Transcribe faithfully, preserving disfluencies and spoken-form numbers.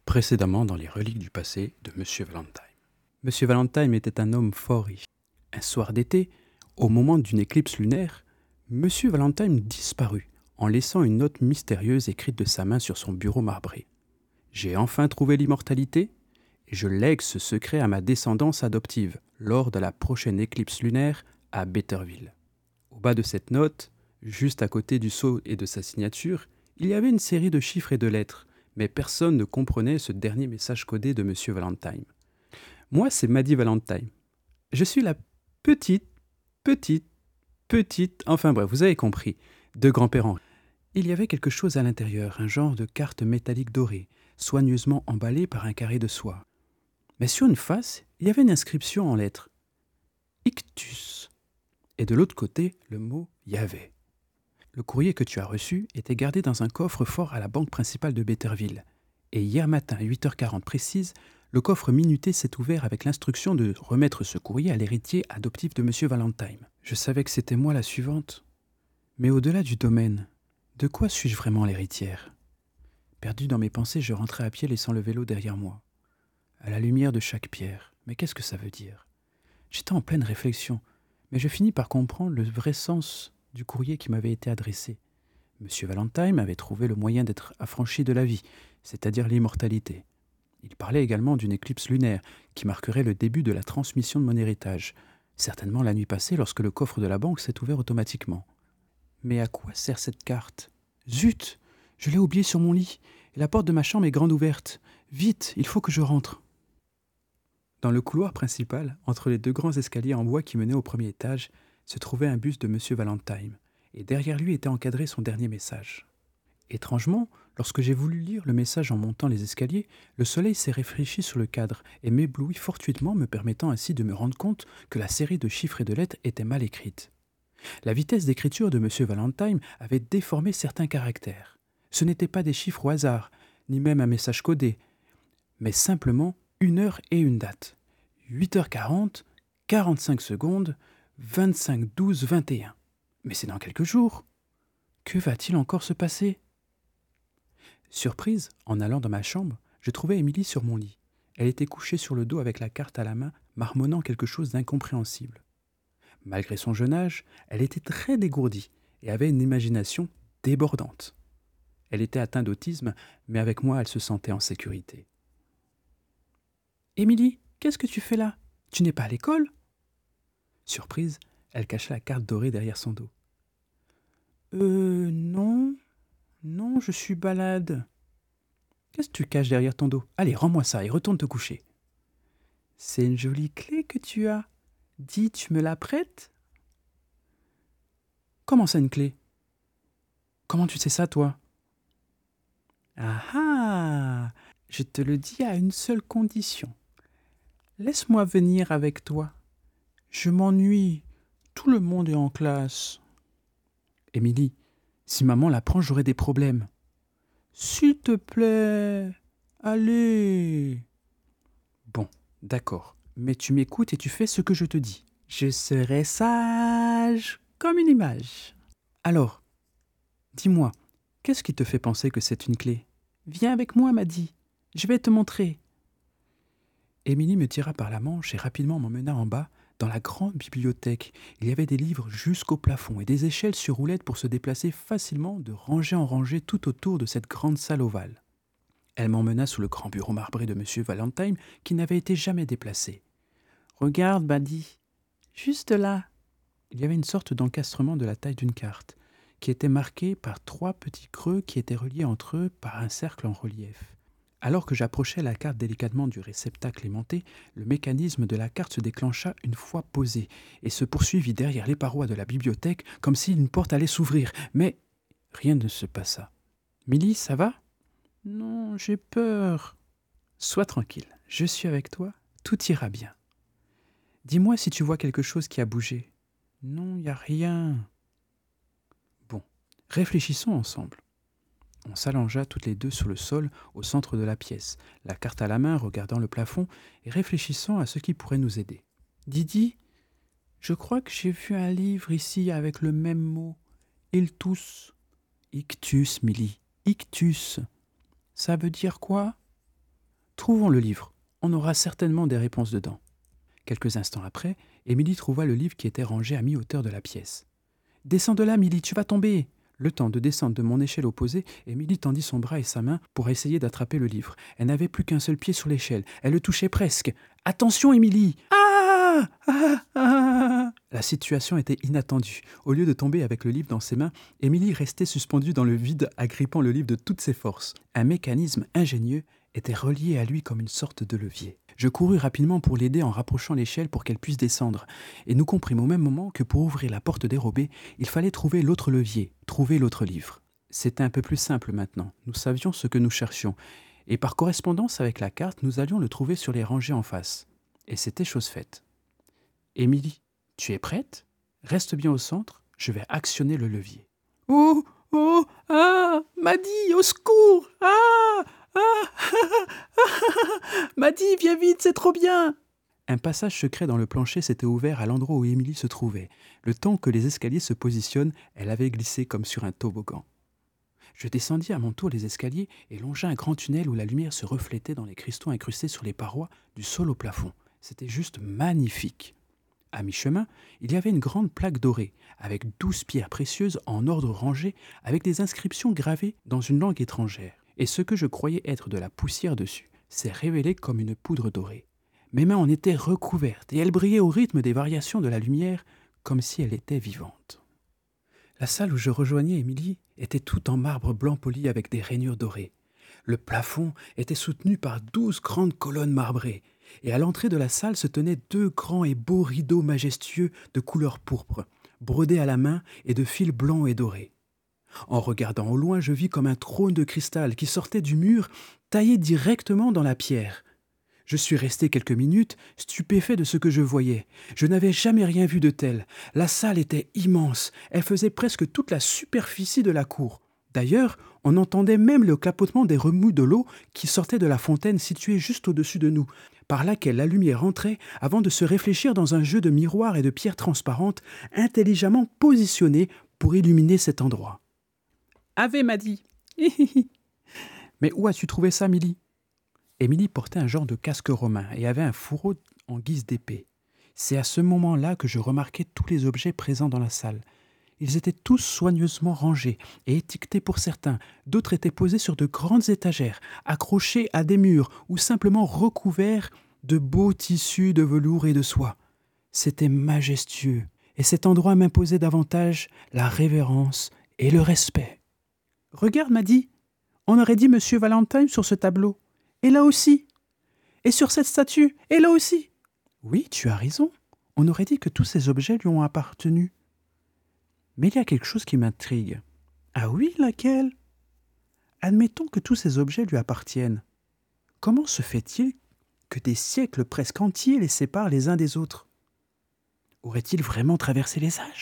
Précédemment dans les reliques du passé de Monsieur Valentine. Monsieur Valentine était un homme fort riche. Un soir d'été, au moment d'une éclipse lunaire, Monsieur Valentine disparut en laissant une note mystérieuse écrite de sa main sur son bureau marbré. J'ai enfin trouvé l'immortalité et je lègue ce secret à ma descendance adoptive lors de la prochaine éclipse lunaire à Betterville. Au bas de cette note, juste à côté du sceau et de sa signature, il y avait une série de chiffres et de lettres, mais personne ne comprenait ce dernier message codé de Monsieur Valentine. Moi, c'est Maddy Valentine. Je suis la petite, petite, petite, enfin bref, vous avez compris, de grand-père Henri. Il y avait quelque chose à l'intérieur, un genre de carte métallique dorée, soigneusement emballée par un carré de soie. Mais sur une face, il y avait une inscription en lettres. Ictus. Et de l'autre côté, le mot Yahvé. Le courrier que tu as reçu était gardé dans un coffre-fort à la banque principale de Betterville. Et hier matin, à huit heures quarante précise, le coffre minuté s'est ouvert avec l'instruction de remettre ce courrier à l'héritier adoptif de Monsieur Valentine. Je savais que c'était moi la suivante. Mais au-delà du domaine, de quoi suis-je vraiment l'héritière ? Perdu dans mes pensées, je rentrais à pied laissant le vélo derrière moi. À la lumière de chaque pierre. Mais qu'est-ce que ça veut dire ? J'étais en pleine réflexion, mais je finis par comprendre le vrai sens du courrier qui m'avait été adressé. Monsieur Valentine avait trouvé le moyen d'être affranchi de la vie, c'est-à-dire l'immortalité. Il parlait également d'une éclipse lunaire qui marquerait le début de la transmission de mon héritage, certainement la nuit passée lorsque le coffre de la banque s'est ouvert automatiquement. Mais à quoi sert cette carte ? Zut ! Je l'ai oubliée sur mon lit, et la porte de ma chambre est grande ouverte. Vite, il faut que je rentre. Dans le couloir principal, entre les deux grands escaliers en bois qui menaient au premier étage, se trouvait un buste de Monsieur Valentine, et derrière lui était encadré son dernier message. Étrangement, lorsque j'ai voulu lire le message en montant les escaliers, le soleil s'est réfléchi sur le cadre et m'éblouit fortuitement, me permettant ainsi de me rendre compte que la série de chiffres et de lettres était mal écrite. La vitesse d'écriture de Monsieur Valentine avait déformé certains caractères. Ce n'étaient pas des chiffres au hasard, ni même un message codé, mais simplement une heure et une date. huit heures quarante, quarante-cinq secondes, vingt-cinq douze vingt et un. Mais c'est dans quelques jours. Que va-t-il encore se passer ? Surprise, en allant dans ma chambre, je trouvais Émilie sur mon lit. Elle était couchée sur le dos avec la carte à la main, marmonnant quelque chose d'incompréhensible. Malgré son jeune âge, elle était très dégourdie et avait une imagination débordante. Elle était atteinte d'autisme, mais avec moi, elle se sentait en sécurité. « Émilie, qu'est-ce que tu fais là ? Tu n'es pas à l'école ?» Surprise, elle cacha la carte dorée derrière son dos. « Euh, non, non, je suis balade. »« Qu'est-ce que tu caches derrière ton dos ? Allez, rends-moi ça et retourne te coucher. »« C'est une jolie clé que tu as. Dis, tu me la prêtes ? » ?»« Comment ça, une clé ? Comment tu sais ça, toi ? » ?»« Ah ah ! Je te le dis à une seule condition. Laisse-moi venir avec toi. Je m'ennuie. Tout le monde est en classe. »« Émilie, si maman l'apprend, j'aurai des problèmes. »« S'il te plaît, allez. »« Bon, d'accord, mais tu m'écoutes et tu fais ce que je te dis. Je serai sage comme une image. Alors, dis-moi, qu'est-ce qui te fait penser que c'est une clé ? Viens avec moi, Maddy. Je vais te montrer. » Émilie me tira par la manche et rapidement m'emmena en bas, dans la grande bibliothèque. Il y avait des livres jusqu'au plafond et des échelles sur roulettes pour se déplacer facilement de rangée en rangée tout autour de cette grande salle ovale. Elle m'emmena sous le grand bureau marbré de Monsieur Valentine qui n'avait été jamais déplacé. « Regarde, Maddy, juste là. » Il y avait une sorte d'encastrement de la taille d'une carte, qui était marqué par trois petits creux qui étaient reliés entre eux par un cercle en relief. Alors que j'approchais la carte délicatement du réceptacle aimanté, le mécanisme de la carte se déclencha une fois posé et se poursuivit derrière les parois de la bibliothèque comme si une porte allait s'ouvrir. Mais rien ne se passa. « Milly, ça va ? » ?»« Non, j'ai peur. »« Sois tranquille, je suis avec toi, tout ira bien. Dis-moi si tu vois quelque chose qui a bougé. »« Non, il n'y a rien. » Bon, réfléchissons ensemble. On s'allongea toutes les deux sur le sol au centre de la pièce, la carte à la main, regardant le plafond et réfléchissant à ce qui pourrait nous aider. « Didi, je crois que j'ai vu un livre ici avec le même mot. Iltus. »« Ictus, Milly, ictus. Ça veut dire quoi ? » Trouvons le livre. On aura certainement des réponses dedans. » Quelques instants après, Émilie trouva le livre qui était rangé à mi-hauteur de la pièce. « Descends de là, Milly, tu vas tomber !» Le temps de descendre de mon échelle opposée, Émilie tendit son bras et sa main pour essayer d'attraper le livre. Elle n'avait plus qu'un seul pied sur l'échelle. Elle le touchait presque. « Attention, Émilie !»« Ah ah ah !» La situation était inattendue. Au lieu de tomber avec le livre dans ses mains, Émilie restait suspendue dans le vide, agrippant le livre de toutes ses forces. Un mécanisme ingénieux était relié à lui comme une sorte de levier. Je courus rapidement pour l'aider en rapprochant l'échelle pour qu'elle puisse descendre, et nous comprîmes au même moment que pour ouvrir la porte dérobée, il fallait trouver l'autre levier, trouver l'autre livre. C'était un peu plus simple maintenant, nous savions ce que nous cherchions, et par correspondance avec la carte, nous allions le trouver sur les rangées en face. Et c'était chose faite. « Émilie, tu es prête ? Reste bien au centre, je vais actionner le levier. »« Oh, oh, ah, Maddy, au secours, ah !» Ah, Maddy, viens vite, c'est trop bien !» Un passage secret dans le plancher s'était ouvert à l'endroit où Émilie se trouvait. Le temps que les escaliers se positionnent, elle avait glissé comme sur un toboggan. Je descendis à mon tour les escaliers et longeai un grand tunnel où la lumière se reflétait dans les cristaux incrustés sur les parois, du sol au plafond. C'était juste magnifique. À mi-chemin, il y avait une grande plaque dorée, avec douze pierres précieuses en ordre rangé, avec des inscriptions gravées dans une langue étrangère. Et ce que je croyais être de la poussière dessus s'est révélé comme une poudre dorée. Mes mains en étaient recouvertes et elles brillaient au rythme des variations de la lumière comme si elle était vivante. La salle où je rejoignais Émilie était toute en marbre blanc poli avec des rainures dorées. Le plafond était soutenu par douze grandes colonnes marbrées et à l'entrée de la salle se tenaient deux grands et beaux rideaux majestueux de couleur pourpre, brodés à la main et de fils blancs et dorés. En regardant au loin, je vis comme un trône de cristal qui sortait du mur, taillé directement dans la pierre. Je suis resté quelques minutes, stupéfait de ce que je voyais. Je n'avais jamais rien vu de tel. La salle était immense. Elle faisait presque toute la superficie de la cour. D'ailleurs, on entendait même le clapotement des remous de l'eau qui sortait de la fontaine située juste au-dessus de nous, par laquelle la lumière entrait avant de se réfléchir dans un jeu de miroirs et de pierres transparentes intelligemment positionnées pour illuminer cet endroit. « Ave Maddy !»« Mais où as-tu trouvé ça, Milly ?» Émilie portait un genre de casque romain et avait un fourreau en guise d'épée. C'est à ce moment-là que je remarquai tous les objets présents dans la salle. Ils étaient tous soigneusement rangés et étiquetés pour certains. D'autres étaient posés sur de grandes étagères, accrochés à des murs ou simplement recouverts de beaux tissus de velours et de soie. C'était majestueux et cet endroit m'imposait davantage la révérence et le respect. « Regarde, Maddy, on aurait dit Monsieur Valentine sur ce tableau. Et là aussi. Et sur cette statue. Et là aussi. »« Oui, tu as raison. On aurait dit que tous ces objets lui ont appartenu. Mais il y a quelque chose qui m'intrigue. »« Ah oui, laquelle ? » ?»« Admettons que tous ces objets lui appartiennent. Comment se fait-il que des siècles presque entiers les séparent les uns des autres ? Aurait-il vraiment traversé les âges ?